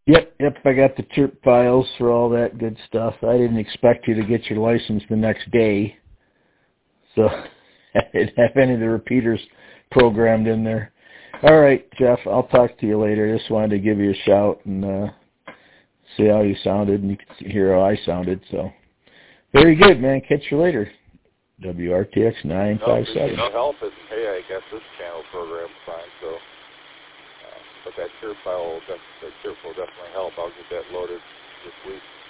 Yep, I got the chirp files for all that good stuff. I didn't expect you to get your license the next day, so I didn't have any of the repeaters programmed in there. All right, Jeff, I'll talk to you later. Just wanted to give you a shout and see how you sounded, and you could hear how I sounded. So very good, man. Catch you later. WRTX 957. No, help is, hey, I guess this channel program's fine, so, but that chirp will definitely help. I'll get that loaded this week.